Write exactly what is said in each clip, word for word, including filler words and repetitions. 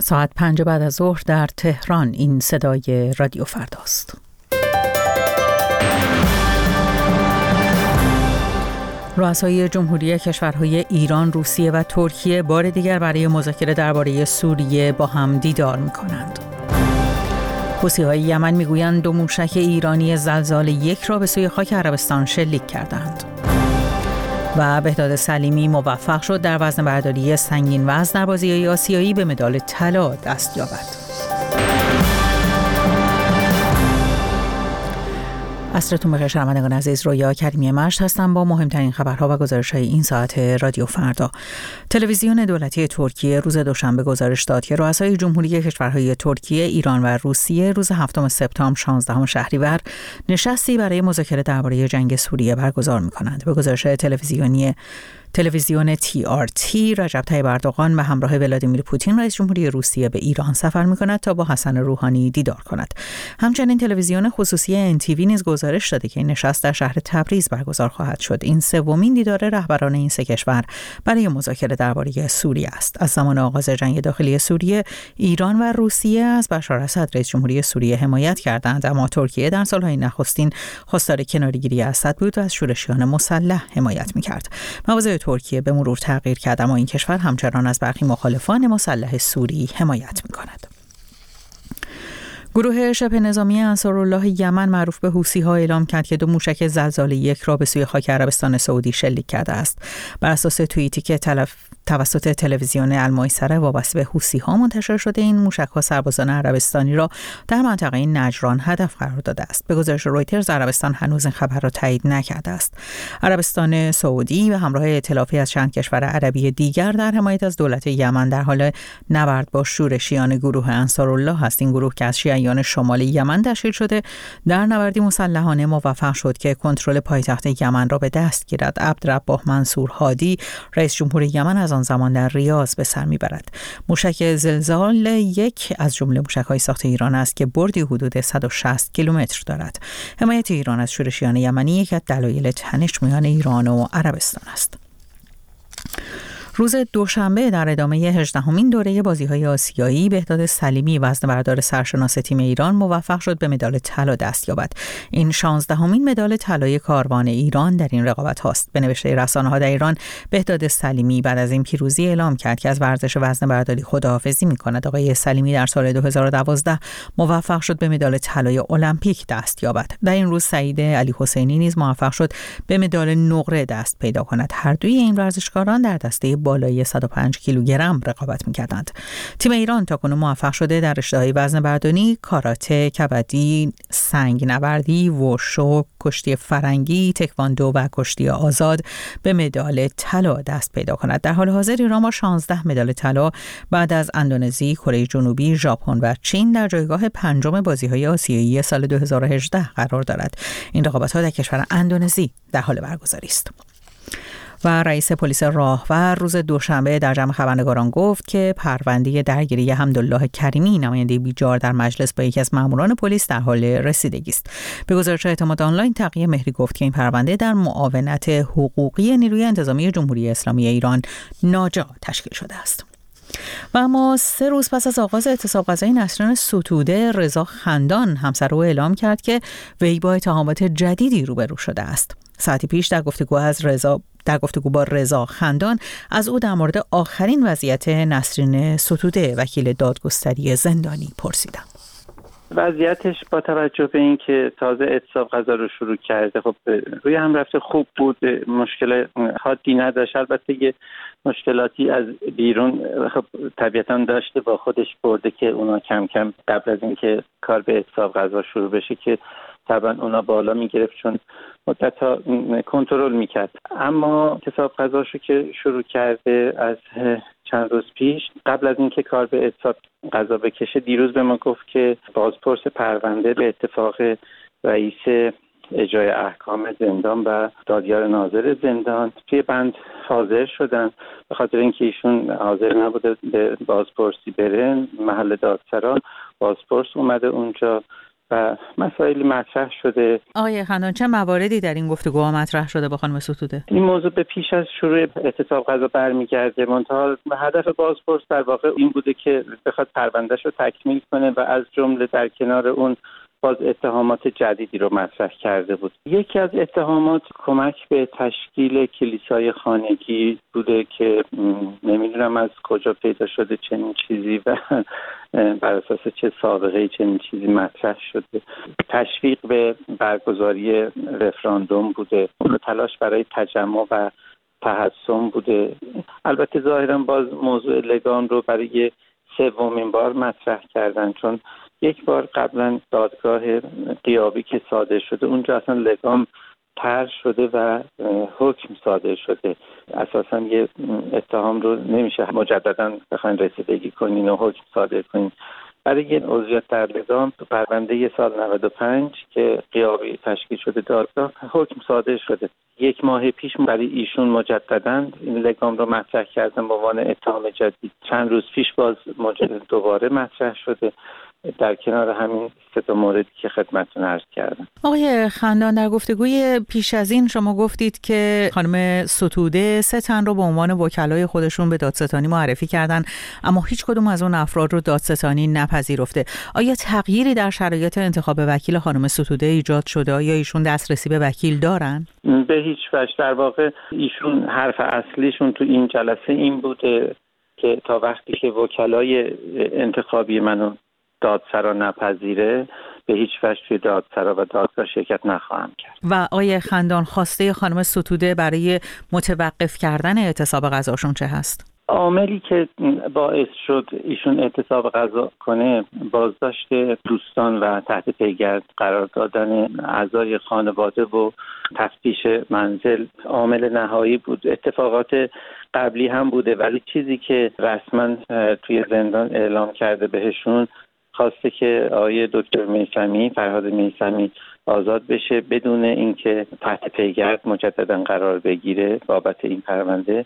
ساعت پنج بعد از ظهر در تهران. این صدای رادیو فرداست. رؤسای جمهوری کشورهای ایران، روسیه و ترکیه بار دیگر برای مذاکره درباره سوریه با هم دیدار می‌کنند. حوثی‌های یمن می‌گویند دو موشک ایرانی زلزال یک را به سوی خاک عربستان شلیک کردند. و بهداد سلیمی موفق شد در وزنه‌برداری سنگین وزن در بازی‌های آسیایی به مدال طلا دست یابد. عصرتون بخیر شنوندگان عزیز، رویا کریمی مشت هستم با مهمترین خبرها و گزارش‌های این ساعت رادیو فردا. تلویزیون دولتی ترکیه روز دوشنبه گزارش داد که رؤسای جمهوری کشورهای ترکیه، ایران و روسیه روز هفتم سپتامبر شانزدهم شهریور نشستی برای مذاکره درباره جنگ سوریه برگزار می‌کنند. به گزارش تلویزیونی تلویزیون تی آر تی، رجب طیب اردوغان به همراه ولادیمیر پوتین رئیس جمهوری روسیه به ایران سفر می‌کند تا با حسن روحانی دیدار کند. همچنین تلویزیون خصوصی ان تی وی نیز گزارش داده که این نشست در شهر تبریز برگزار خواهد شد. این سومین دیدار رهبران این سه کشور برای مذاکره درباره سوریه است. از زمان آغاز جنگ داخلی سوریه، ایران و روسیه از بشار اسد رئیس جمهوری سوریه حمایت کردند، اما ترکیه در سالهای نخستین خواستار کناره‌گیری اسد بود و از شورشیان مسلح حمایت می‌کرد. مواضع ترکیه به مرور تغییر کرد، اما این کشور همچنان از برخی مخالفان مسلح سوری حمایت می‌کند. گروه شبه نظامی انصارالله یمن معروف به حوثی‌ها اعلام کرد که دو موشک زلزال یک را به سوی خاک عربستان سعودی شلیک کرده است. بر اساس توییتی که تلف... توسط تلویزیون المیسره وابسته به حوثی‌ها منتشر شده، این موشک‌ها سربازان عربستانی را در منطقه نجران هدف قرار داده است. به گزارش رویترز، عربستان هنوز این خبر را تایید نکرده است. عربستان سعودی و همراه ائتلافی از چند کشور عربی دیگر در حمایت از دولت یمن در حال نبرد با شورشیان گروه انصارالله است. این گروه که از شیعیان شمال یمن تشکیل شده، در نبردی مسلحانه موفق شد که کنترل پایتخت یمن را به دست گیرد. عبدالرباح منصور هادی، رئیس جمهور یمن، از آن زمان در ریاض به سر میبرد. موشک زلزال یک از جمله موشک‌های ساخت ایران است که بردی حدود صد و شصت کیلومتر دارد. حمایت ایران از شورشیان یمنی یک از دلایل تنش میان ایران و عربستان است. روز دوشنبه در ادامه هجدهمین دوره بازی‌های آسیایی، بهداد سلیمی وزنه‌بردار سرشناس تیم ایران موفق شد به مدال طلا دست یابد. این شانزدهمین مدال طلای کاروان ایران در این رقابت هاست. به نوشته رسانه‌ها در ایران، بهداد سلیمی بعد از این پیروزی اعلام کرد که از ورزش وزنه‌برداری خداحافظی می‌کند. آقای سلیمی در سال دو هزار و دوازده موفق شد به مدال طلای المپیک دست یابد. در این روز سعید علی حسینی نیز موفق شد به مدال نقره دست پیدا کند. هر دوی این ورزشکاران در دسته بالای صد و پنج کیلوگرم رقابت می‌کردند. تیم ایران تاکنون موفق شده در رشته‌های وزنه‌برداری، کاراته، کبدی، سنگ نوردی، وشو، کشتی فرنگی، تکواندو و کشتی آزاد به مدال طلا دست پیدا کند. در حال حاضر ایران با شانزده مدال طلا بعد از اندونزی، کره جنوبی، ژاپن و چین در جایگاه پنجم بازی‌های آسیایی سال دو هزار و هجده قرار دارد. این رقابت‌ها در کشور اندونزی در حال برگزاری است. و رئیس پلیس راهور روز دوشنبه در جمع خبرنگاران گفت که پرونده درگیری حمدالله کریمی، نماینده بیجار در مجلس، با یکی از ماموران پلیس در حال رسیدگی است. به گزارش اعتماد آنلاین، تقی مهری گفت که این پرونده در معاونت حقوقی نیروی انتظامی جمهوری اسلامی ایران ناجا تشکیل شده است. و اما سه روز پس از آغاز اعتصاب غذایی، نسرین ستوده، رضا خندان همسر او اعلام کرد که وی با اتهامات جدیدی روبرو شده است. ساعتی پیش در گفتگو از رضا در گفتگو با رضا خندان از او در مورد آخرین وضعیت نسرین ستوده، وکیل دادگستری زندانی، پرسیدم. وضعیتش با توجه به این که تازه اعتصاب غذا رو شروع کرده، خب روی هم رفته خوب بود، مشکل حادی نداشت. البته یه مشکلاتی از بیرون خب طبیعتاً داشته با خودش برده که اونا کم کم قبل از اینکه کار به اعتصاب غذا شروع بشه که طبعا اونا بالا میگرفت، چون مدت‌ها کنترل میکرد. اما اعتصاب غذاشو که شروع کرده از چند روز پیش، قبل از اینکه کار به اعتصاب غذا بکشه، دیروز به ما گفت که بازپرس پرونده به اتفاق رئیس اجرای احکام زندان و دادیار ناظر زندان توی بند حاضر شدن. به خاطر اینکه ایشون حاضر نبوده به بازپرسی بره محل دادسرا، بازپرس اومده اونجا و مسائلی مطرح شده. آقای خندان، چه مواردی در این گفتگوها مطرح شده با خانم ستوده؟ این موضوع به پیش از شروع اعتصاب غذا برمیگرده. منتها هدف بازپرس در واقع این بوده که بخواد پروندهش رو تکمیل کنه و از جمله در کنار اون باز اتهامات جدیدی رو مطرح کرده بود. یکی از اتهامات کمک به تشکیل کلیسای خانگی بوده که نمیدونم از کجا پیدا شده چنین چیزی و بر اساس چه سابقه‌ای چنین چیزی مطرح شده. تشویق به برگزاری رفراندوم بوده. تلاش برای تجمع و تحصن بوده. البته ظاهرا باز موضوع لگام رو برای سومین بار مطرح کردن، چون یک بار قبلا دادگاه غیابی که صادر شده اونجا اصلا لگام طرح شده و حکم صادر شده. اساسا یه اتهام رو نمیشه مجددا بخواین رسیدگی کنین و حکم صادر کنین. برای عضویت در لگام پرونده سال نود و پنج که غیابی تشکیل شده دادگاه حکم صادر شده. یک ماه پیش برای ایشون مجددا این لگام رو مطرح کردن به عنوان اتهام جدید. چند روز پیش باز دوباره مطرح شده در کنار همین سه تا موردی که خدمتتون عرض کردم. آقای خندان، در گفتگوی پیش از این شما گفتید که خانم ستوده سه تن رو به عنوان وکلای خودشون به دادستانی معرفی کردن، اما هیچ کدوم از اون افراد رو دادستانی نپذیرفته. آیا تغییری در شرایط انتخاب وکیل خانم ستوده ایجاد شده؟ آیا ایشون دسترسی به وکیل دارن؟ به هیچ وجه. در واقع ایشون حرف اصلیشون تو این جلسه این بوده که تا وقتی که وکلای انتخابی منو دادسرا نپذیره به هیچ وجه توی دادسرا و دادگاه شرکت نخواهم کرد. و آقای خندان، خواسته خانم ستوده برای متوقف کردن اعتصاب غذاشون چه هست؟ عاملی که باعث شد ایشون اعتصاب غذا کنه بازداشت دوستان و تحت پیگرد قرار دادن اعضای خانواده و تفتیش منزل عامل نهایی بود. اتفاقات قبلی هم بوده ولی چیزی که رسما توی زندان اعلام کرده بهشون خواسته که آقای دکتر میثمی فرهاد میثمی آزاد بشه بدون اینکه تحت پیگرد مجددا قرار بگیره بابت این پرونده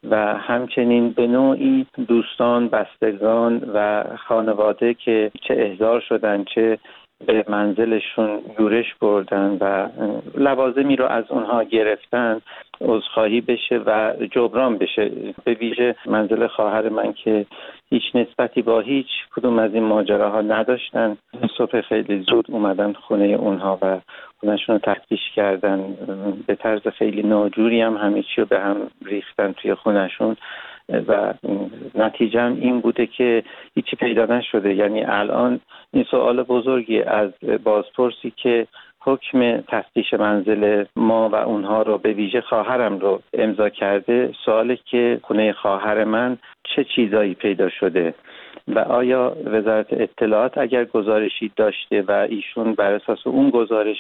و همچنین به نوعی دوستان، بستگان و خانواده که چه احضار شدن چه به منزلشون یورش بردن و لوازمی رو از اونها گرفتن عذرخواهی بشه و جبران بشه. به ویژه منزل خواهر من که هیچ نسبتی با هیچ کدوم از این ماجراها نداشتن. صبح خیلی زود اومدن خونه اونها و خونهشون رو تفتیش کردن. به طرز خیلی ناجوری هم همه چی رو به هم ریختن توی خونهشون و نتیجه هم این بوده که هیچی پیدا نشده. یعنی الان این سوال بزرگی از بازپرسی که حکم تفتیش منزل ما و اونها رو به ویژه خواهرم رو امضا کرده، سواله که خونه خواهر من چه چیزایی پیدا شده و آیا وزارت اطلاعات اگر گزارشی داشته و ایشون بر اساس اون گزارش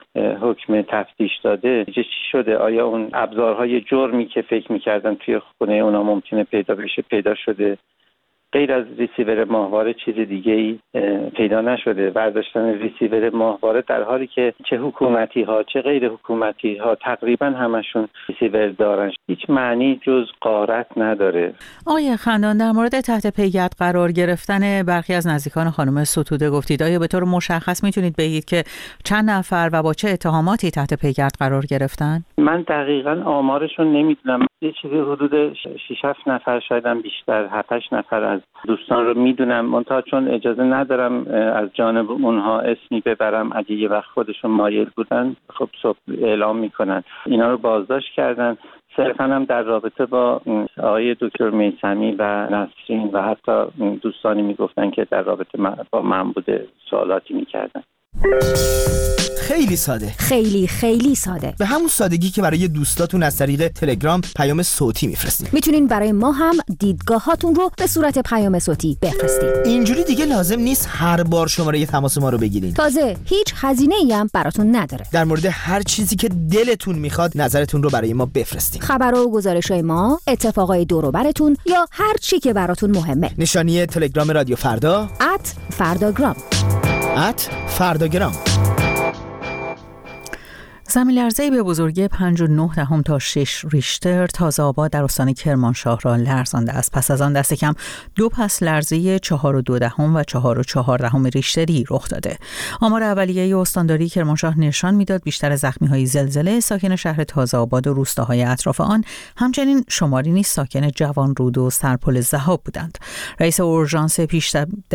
حکم تفتیش داده چه چی شده؟ آیا اون ابزارهای جرمی که فکر می‌کردن توی خونه اونا ممکنه پیدا بشه پیدا شده؟ غیر از ریسیور ماهواره چیز دیگه ای پیدا نشده. برداشتن ریسیور ماهواره در حالی که چه حکومتی ها چه غیر حکومتی ها تقریبا همشون ریسیور دارن هیچ معنی جز غارت نداره. آقای خندان، در مورد تحت پیگرد قرار گرفتن برخی از نزدیکان خانم ستوده گفتید. آیا به طور مشخص میتونید بگید که چند نفر و با چه اتهاماتی تحت پیگرد قرار گرفتن؟ من دقیقاً آمارشون نمیدونم. یه چیزی حدود شش هفت نفر شاید هم بیشتر هفت هشت نفر از دوستان رو میدونم. منتها چون اجازه ندارم از جانب اونها اسمی ببرم اگه یه وقت خودشون مایل بودن خب صبح اعلام میکنن. اینا رو بازداشت کردن. صرفا هم در رابطه با آقای دکتر میثمی و نسرین و حتی دوستانی میگفتن که در رابطه با من بوده سوالاتی میکردن. خیلی ساده، خیلی خیلی ساده، به همون سادگی که برای دوستاتون از طریق تلگرام پیام صوتی میفرستید. میتونین برای ما هم دیدگاهاتون رو به صورت پیام صوتی بفرستید. اینجوری دیگه لازم نیست هر بار شماره تماس ما رو بگیرین. تازه هیچ هزینه‌ای هم براتون نداره. در مورد هر چیزی که دلتون میخواد نظرتون رو برای ما بفرستید. خبرها و گزارش‌های ما، اتفاقای دور و براتون یا هر چی که براتون مهمه. نشانی تلگرام رادیو فردا ات فرداگرام ات فرداگرام. زمین‌لرزه‌ای به بزرگی پنج و نه دهم تا شش ریشتر تازه آباد در استان کرمانشاه را لرزانده است. پس از آن دست کم دو پس لرزه چهار و دو دهم و چهار و چهار دهم ریشتری رخ داده. آمار اولیه استانداری کرمانشاه نشان میداد بیشتر زخمی‌های زلزله ساکن شهر تازه آباد و روستاهای اطراف آن، همچنین شماری نیز ساکن جوانرود و سرپل ضحاب بودند. رئیس اورژانس پیش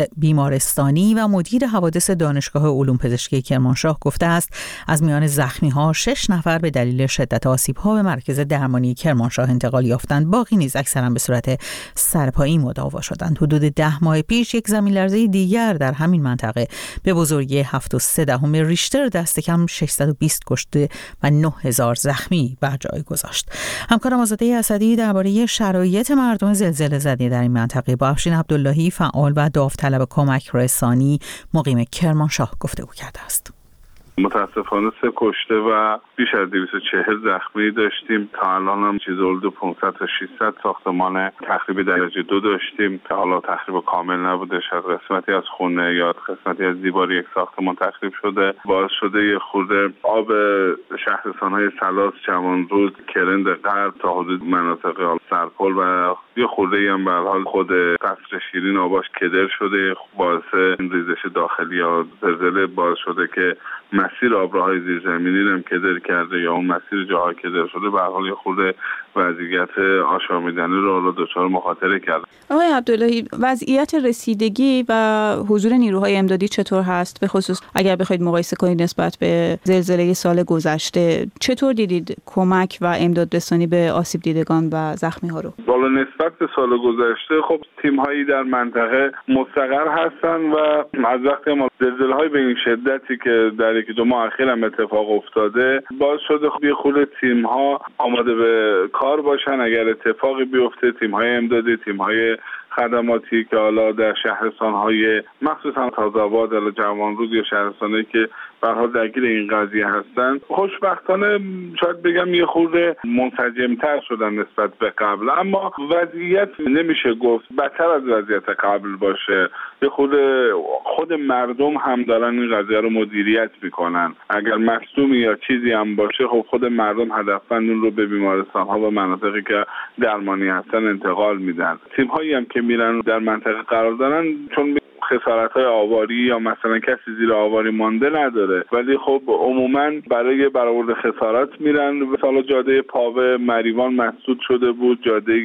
بیمارستانی و مدیر حوادث دانشگاه علوم پزشکی کرمانشاه گفته است از میان زخمی‌ها شش نفر به دلیل شدت آسیب‌ها به مرکز درمانی کرمانشاه انتقال یافتند، باقی نیز اکثرا به صورت سرپایی مداوا شدند. حدود ده ماه پیش یک زمین‌لرزه دیگر در همین منطقه به بزرگی هفت و سه دهم ریشتر دست کم ششصد و بیست کشته و نه هزار زخمی بر جای گذاشت. همکارم آزاده اسدی درباره شرایط مردم زلزله زده در این منطقه با افشین عبداللهی فعال و داوطلب کمک رسانی مقیم کرمانشاه گفتگو کرده است. متاسفانه سه کشته و بیش از دویست و چهل زخمی داشتیم. تا الان هم چیز حدود پانصد تا ششصد ساختمان تخریب درجه دو داشتیم که حالا تخریب کامل نبوده، شاید قسمتی از خونه یا قسمتی از دیوار یک ساختمان تخریب شده. باعث شده یه خورده آب شهرستان‌های سلاس، جوانرود، کرند غرب تا حدود مناطق سرپل و یه خورده هم به هر حال خود قصر شیرین آباش کدر شده. باعث ریزش داخلی یا زلزله باعث شده که مسیر آبراهای زیرزمینی رو هم کدر کرده یا اون مسیر جاها کدر شده. به هر حال یه خورده وضعیت آشامیدنی رو رو دچار مخاطره کرده. آقای عبداللهی، وضعیت رسیدگی و حضور نیروهای امدادی چطور هست؟ به خصوص اگر بخواید مقایسه کنید نسبت به زلزله سال گذشته، چطور دیدید کمک و امداد رسانی به آسیب دیدگان و زخمی ها رو؟ بالا نسبت به سال گذشته خب تیم هایی در منطقه مستقر هستن و از وقتی ما زلزله های به این شدتی که در یکی دو ماه اخیر هم اتفاق افتاده باعث شده خب یه خورده تیم ها آماده به کار باشن اگر اتفاقی بیفته. تیم های امدادی، تیم های خدماتی که حالا در شهرستان‌های مخصوصا تازه آباد یا جوانرود یا شهرستانایی که به هر حال درگیر این قضیه هستن خوشبختانه شاید بگم یه خورده منسجم‌تر شدن نسبت به قبل، اما وضعیت نمیشه گفت بدتر از وضعیت قبل باشه. یه خورده خود مردم هم دارن این قضیه رو مدیریت میکنن. اگر مصدومی یا چیزی هم باشه خب خود مردم هدفمند اون رو به بیمارستان‌ها و مناطقی که درمانی هستن انتقال میدن. تیم‌هایی هم که میرن در منطقه قرار دارن چون خسارت‌های آواری یا مثلا کسی زیر آواری مانده نداره، ولی خب عموماً برای برآورد خسارات میرن. مثلا جاده پاوه مریوان مسدود شده بود، جاده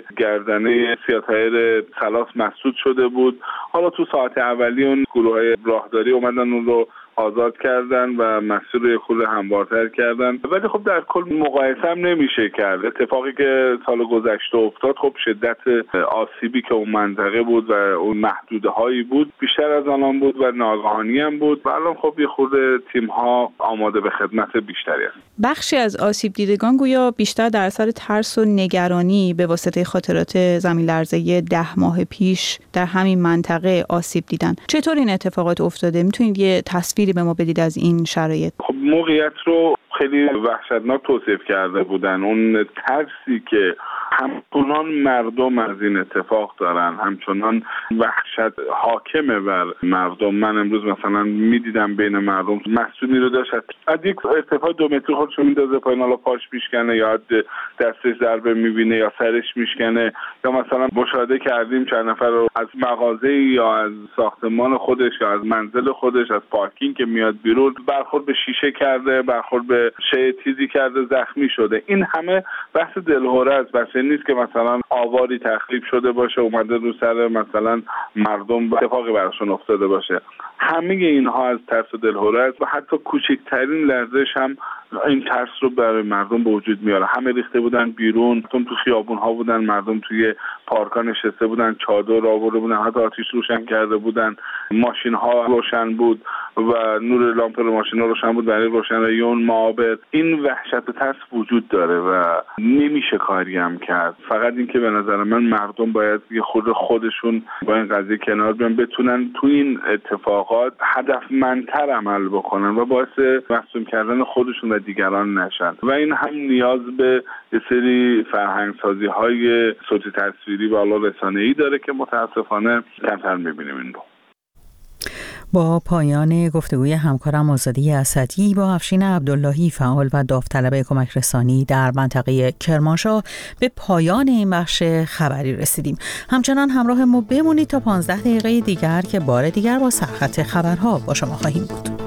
گردنه سیاط‌طایر سلاس مسدود شده بود. حالا تو ساعت اولی اون گروه‌های راهداری اومدن اون رو آزاد کردن و مسیر رو خورده هموارتر کردن، ولی خب در کل مقایسه هم نمیشه کرد. اتفاقی که سال گذشته افتاد خب شدت آسیبی که اون منطقه بود و اون محدوده هایی بود بیشتر از آنان بود و ناگهانی هم بود و الان خب یه خورده تیم ها آماده به خدمت بیشتری است. بخشی از آسیب دیدگان گویا بیشتر در اثر ترس و نگرانی به واسطه خاطرات زمین لرزه ده ماه پیش در همین منطقه آسیب دیدن. چطور این اتفاقات افتاده؟ میتونید یه تصویر به ما بدید از این شرایط؟ خب موقعیت رو خیلی وحشتناک توصیف کرده بودن. اون ترسی که همچنان مردم از این اتفاق دارن، همچنان وحشت حاکمه بر مردم. من امروز مثلا میدیدم بین مردم مسئولی رو داشت از یک ارتفاع دو متری خودشو میندازه پایین، حالا پاش میشکنه یا دستش ضربه میبینه یا سرش میشکنه، یا مثلا مشاهده کردیم چند نفر رو از مغازه یا از ساختمان خودش یا از منزل خودش از پارکینگ که میاد بیرون برخورد به شیشه کرده، برخورد به شیء تیزی کرده، زخمی شده. این همه بحث دلهره است. بحث نیست که مثلا آواری تخریب شده باشه اومده رو سر مثلا مردم اتفاقی براشون افتاده باشه. همه اینها از ترس و دلهره است و حتی کوچکترین لرزش هم این ترس رو برای مردم به وجود میاره. همه ریخته بودن بیرون، مردم تو خیابون ها بودن، مردم توی پارک‌ها نشسته بودن، چادر آورده بودن، حتی آتش روشن کرده بودن، ماشین ها روشن بود و نور لامپ ماشین ها روشن بود برای روشناییون معابر. این وحشت و ترس وجود داره و نمیشه کاری هم کرد. فقط این که به نظر من مردم باید یه خود خودشون با این قضیه کنار بیان، بتونن تو این اتفاقات هدفمندتر عمل بکنن و باعث مصدوم کردن خودشون و دیگران نشن. و این هم نیاز به یه سری فرهنگسازی های صوتی تصویری و رسانه‌ای داره که متاسفانه کمتر میبینیم این رو. با پایان گفتگوی همکارم آزادی اسدی با افشین عبداللهی فعال و داوطلب کمک رسانی در منطقه کرمانشاه به پایان این بخش خبری رسیدیم. همچنان همراه ما بمونید تا پانزده دقیقه دیگر که بار دیگر با سرخط خبرها با شما خواهیم بود.